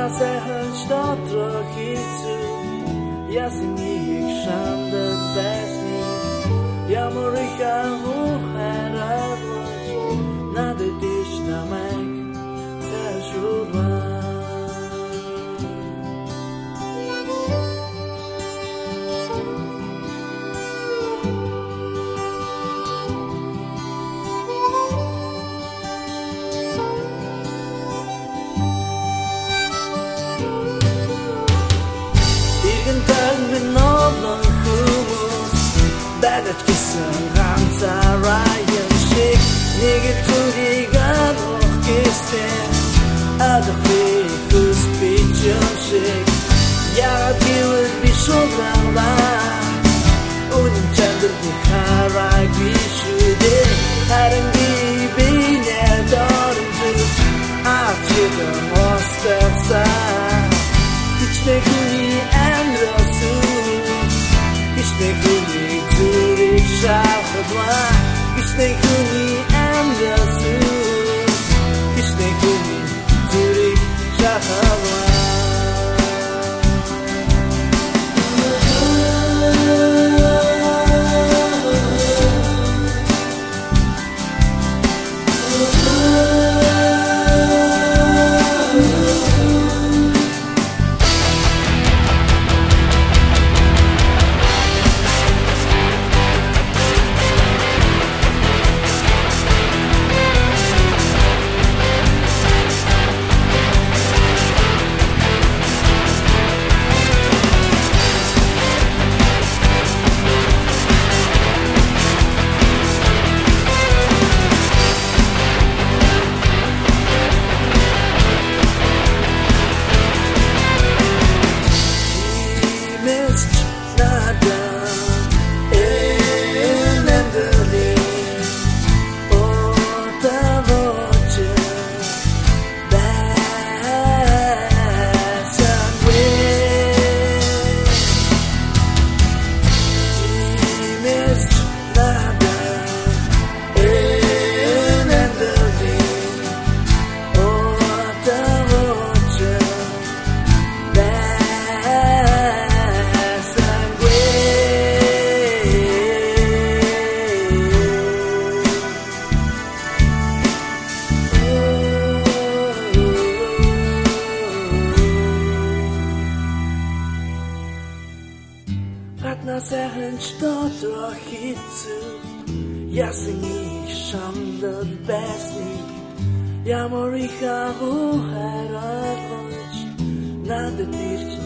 Ratna сайхан ч дотроо хийцүү яасан их шандад байсны ямар их хайраач надад дэш намайг ташурваа Min olan humus Badat kisan ганцаарайан шиг Нэг зүрийгээр оркестр Адахи хүс бичэн шиг Яг гэвэл би шуглаа Үнэн чандр би хараг бишүдэ Харин би бинэ дөрмжүс Арчидэн остэрсаа Хичнэ хүний Kishne huni Zurich shachadwa Kishne huni Andersu Kishne huni Zurich shachadwa Ratna сайхан ч дотроо хийцүү Яасан их шандад байсныг Ямар их хайраач надад ирж